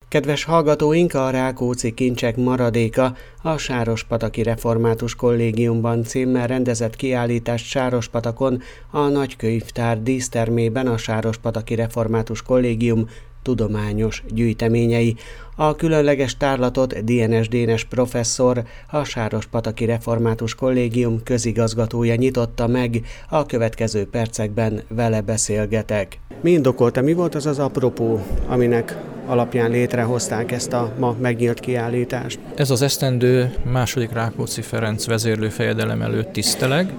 Kedves hallgatóink, a Rákóczi kincsek maradéka a Sárospataki Református Kollégiumban címmel rendezett kiállítást Sárospatakon a Nagykönyvtár dísztermében a Sárospataki Református Kollégium tudományos gyűjteményei. A különleges tárlatot Dienes Dénes professzor, a Sárospataki Református Kollégium közigazgatója nyitotta meg, a következő percekben vele beszélgetek. Mi indokolta, mi volt az az apropó, aminek alapján létrehozták ezt a ma megnyílt kiállítást? Ez az esztendő második Rákóczi Ferenc vezérlőfejedelem előtt tiszteleg,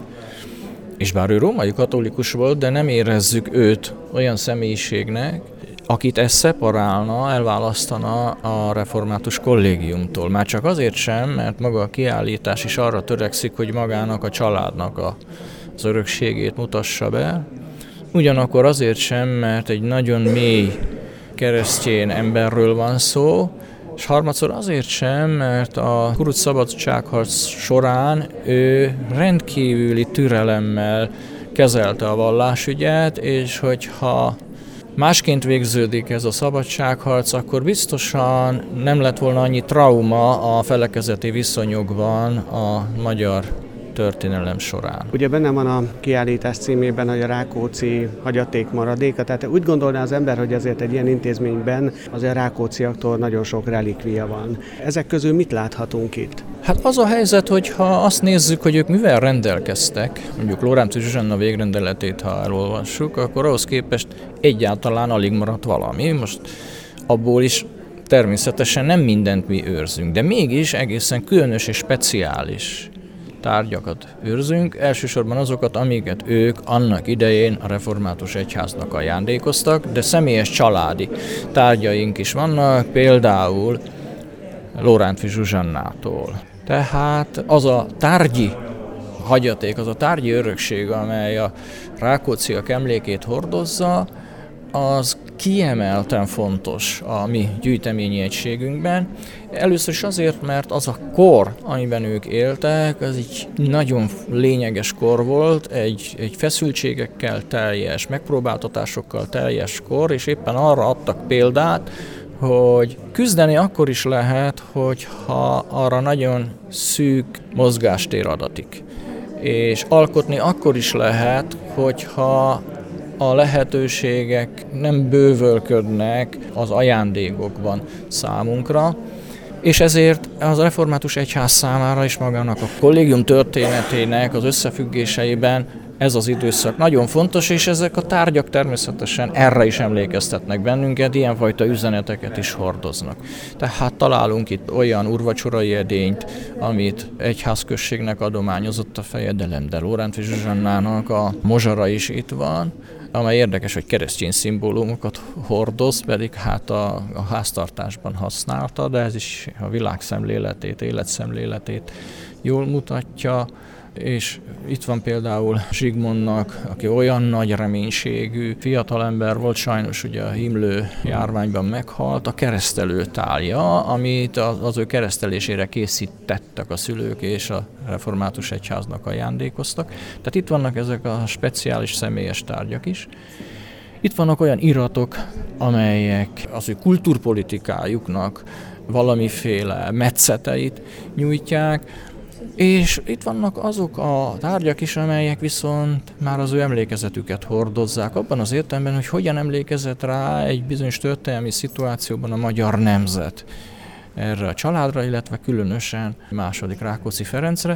és bár ő római katolikus volt, de nem érezzük őt olyan személyiségnek, akit ez szeparálna, elválasztana a református kollégiumtól. Már csak azért sem, mert maga a kiállítás is arra törekszik, hogy magának a családnak az örökségét mutassa be. Ugyanakkor azért sem, mert egy nagyon mély keresztény emberről van szó, és harmadszor azért sem, mert a kuruc szabadságharc során ő rendkívüli türelemmel kezelte a vallásügyet, és hogyha másként végződik ez a szabadságharc, akkor biztosan nem lett volna annyi trauma a felekezeti viszonyokban a magyar történelem során. Ugye benne van a kiállítás címében, hogy a Rákóczi hagyaték maradéka, tehát úgy gondolná az ember, hogy azért egy ilyen intézményben azért a rákócziaktól nagyon sok relikvia van. Ezek közül mit láthatunk itt? Hát az a helyzet, hogy ha azt nézzük, hogy ők mivel rendelkeztek, mondjuk Lóránczy Zsuzsanna végrendeletét, ha elolvassuk, akkor ahhoz képest egyáltalán alig maradt valami. Most abból is természetesen nem mindent mi őrzünk, de mégis egészen különös és speciális tárgyakat őrzünk, elsősorban azokat, amiket ők annak idején a református egyháznak ajándékoztak, de személyes családi tárgyaink is vannak, például Lóránczy Zsuzsannától. Tehát az a tárgyi hagyaték, az a tárgyi örökség, amely a rákócziak emlékét hordozza, az kiemelten fontos a mi gyűjteményi egységünkben. Először is azért, mert az a kor, amiben ők éltek, az egy nagyon lényeges kor volt, egy feszültségekkel teljes, megpróbáltatásokkal teljes kor, és éppen arra adtak példát, hogy küzdeni akkor is lehet, hogyha arra nagyon szűk mozgástér adatik. És alkotni akkor is lehet, hogyha a lehetőségek nem bővölködnek az ajándékokban számunkra, és ezért az református egyház számára is magának a kollégium történetének az összefüggéseiben ez az időszak nagyon fontos, és ezek a tárgyak természetesen erre is emlékeztetnek bennünket, ilyenfajta üzeneteket is hordoznak. Tehát találunk itt olyan úrvacsorai edényt, amit egyházközségnek adományozott a fejedelem, de Lóránczy Zsuzsannának a mozsara is itt van, amely érdekes, hogy keresztény szimbólumokat hordoz, pedig hát a háztartásban használta, de ez is a világszemléletét, életszemléletét jól mutatja, és itt van például Zsigmondnak, aki olyan nagy reménységű fiatalember volt, sajnos ugye a himlő járványban meghalt, a keresztelő tálja, amit az ő keresztelésére készítettek a szülők és a református egyháznak ajándékoztak. Tehát itt vannak ezek a speciális személyes tárgyak is. Itt vannak olyan iratok, amelyek az ő kultúrpolitikájuknak valamiféle metszeteit nyújtják, és itt vannak azok a tárgyak is, amelyek viszont már az ő emlékezetüket hordozzák, abban az értelemben, hogy hogyan emlékezett rá egy bizonyos történelmi szituációban a magyar nemzet erre a családra, illetve különösen második Rákóczi Ferencre.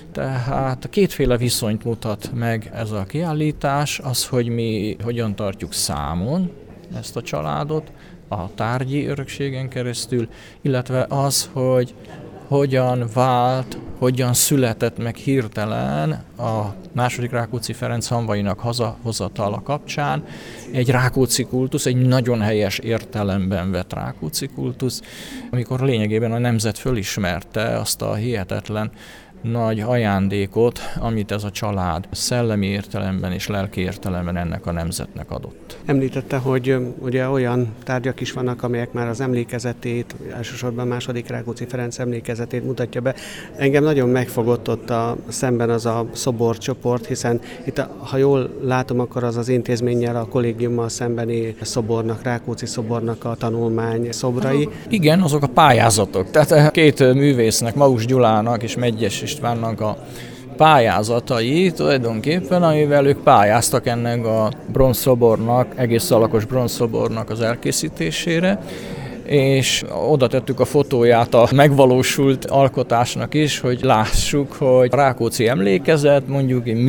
Tehát kétféle viszonyt mutat meg ez a kiállítás, az, hogy mi hogyan tartjuk számon ezt a családot a tárgyi örökségen keresztül, illetve az, hogy hogyan vált, hogyan született meg hirtelen a második Rákóczi Ferenc hamvainak hazahozatala kapcsán egy Rákóczi kultusz, egy nagyon helyes értelemben vett Rákóczi kultusz, amikor lényegében a nemzet fölismerte azt a hihetetlen nagy ajándékot, amit ez a család szellemi értelemben és lelki értelemben ennek a nemzetnek adott. Említette, hogy ugye olyan tárgyak is vannak, amelyek már az emlékezetét, elsősorban második Rákóczi Ferenc emlékezetét mutatja be. Engem nagyon megfogott ott szemben az a szoborcsoport, hiszen itt, ha jól látom, akkor az intézménnyel, a kollégiummal szembeni szobornak, Rákóczi szobornak a tanulmány szobrai. Igen, azok a pályázatok. Tehát két művésznek, Maus Gyulának és Medgyes Istvánnak a pályázatai tulajdonképpen, amivel ők pályáztak ennek a bronzszobornak, egész alakos bronzszobornak az elkészítésére, és oda tettük a fotóját a megvalósult alkotásnak is, hogy lássuk, hogy a Rákóczi emlékezet mondjuk egy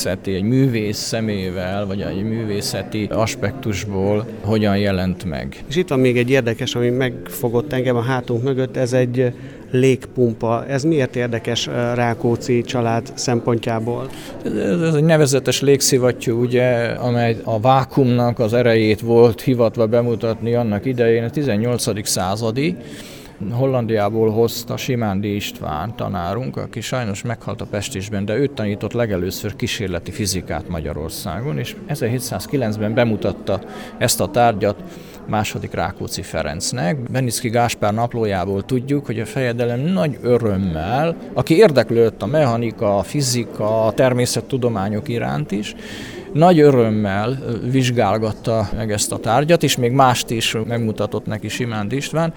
művész szemével, vagy egy művészeti aspektusból hogyan jelent meg. És itt van még egy érdekes, ami megfogott engem a hátunk mögött, ez egy légpumpa. Ez miért érdekes Rákóczi család szempontjából? Ez egy nevezetes légszivattyú, ugye, amely a vákuumnak az erejét volt hivatva bemutatni annak idején, a 18. századi. Hollandiából hozta Simándi István tanárunk, aki sajnos meghalt a pestisben, de őt tanított legelőször kísérleti fizikát Magyarországon, és 1709-ben bemutatta ezt a tárgyat második Rákóczi Ferencnek. Benicki Gáspár naplójából tudjuk, hogy a fejedelem nagy örömmel, aki érdeklődött a mechanika, a fizika, a természettudományok iránt is, nagy örömmel vizsgálgatta meg ezt a tárgyat, és még mást is megmutatott neki Simándi István.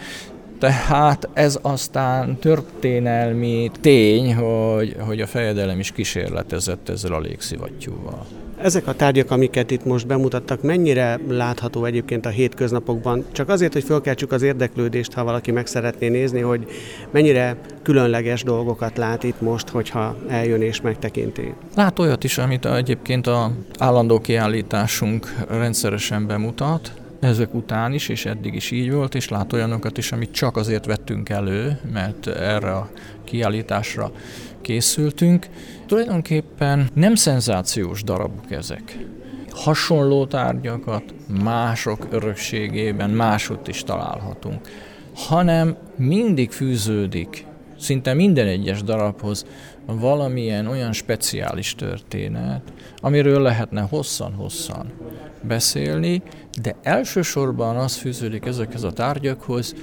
Tehát ez aztán történelmi tény, hogy a fejedelem is kísérletezett ezzel a légszivattyúval. Ezek a tárgyak, amiket itt most bemutattak, mennyire látható egyébként a hétköznapokban? Csak azért, hogy fölkeltsük az érdeklődést, ha valaki meg szeretné nézni, hogy mennyire különleges dolgokat lát itt most, hogyha eljön és megtekinti. Lát olyat is, amit egyébként az állandó kiállításunk rendszeresen bemutat, ezek után is, és eddig is így volt, és lát olyanokat is, amit csak azért vettünk elő, mert erre a kiállításra készültünk. Tulajdonképpen nem szenzációs darabok ezek. Hasonló tárgyakat mások örökségében másutt is találhatunk, hanem mindig fűződik szinte minden egyes darabhoz valamilyen olyan speciális történet, amiről lehetne hosszan-hosszan beszélni, de elsősorban az fűződik ezekhez a tárgyakhoz,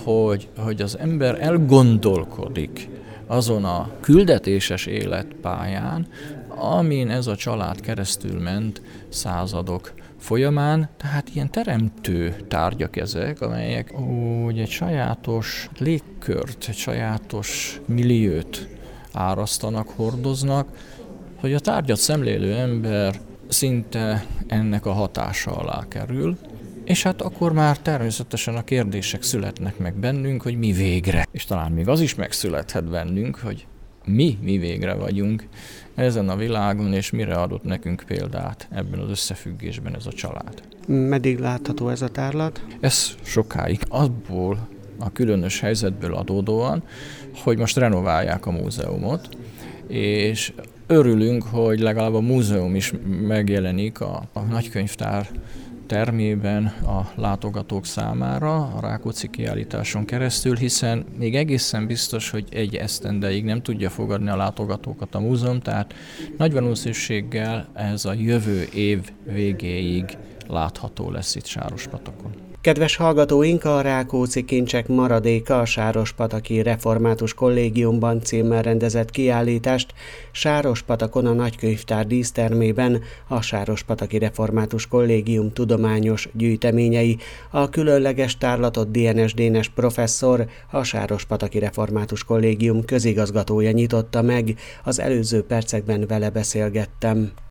hogy az ember elgondolkodik azon a küldetéses életpályán, amin ez a család keresztül ment századok folyamán, tehát ilyen teremtő tárgyak ezek, amelyek úgy egy sajátos légkört, egy sajátos milliót árasztanak, hordoznak, hogy a tárgyat szemlélő ember szinte ennek a hatása alá kerül, és hát akkor már természetesen a kérdések születnek meg bennünk, hogy mi végre. És talán még az is megszülethet bennünk, hogy mi végre vagyunk ezen a világon, és mire adott nekünk példát ebben az összefüggésben ez a család. Meddig látható ez a tárlat? Ez sokáig. Abból a különös helyzetből adódóan, hogy most renoválják a múzeumot, és örülünk, hogy legalább a múzeum is megjelenik a nagykönyvtár termében a látogatók számára a Rákóczi kiállításon keresztül, hiszen még egészen biztos, hogy egy esztendeig nem tudja fogadni a látogatókat a múzeum, tehát nagy valószínűséggel ez a jövő év végéig látható lesz itt Sárospatakon. Kedves hallgatóink, a Rákóczi kincsek maradéka a Sárospataki Református Kollégiumban címmel rendezett kiállítást Sárospatakon a Nagykönyvtár dísztermében a Sárospataki Református Kollégium tudományos gyűjteményei. A különleges tárlatot DNS Dénes professzor, a Sárospataki Református Kollégium közigazgatója nyitotta meg, az előző percekben vele beszélgettem.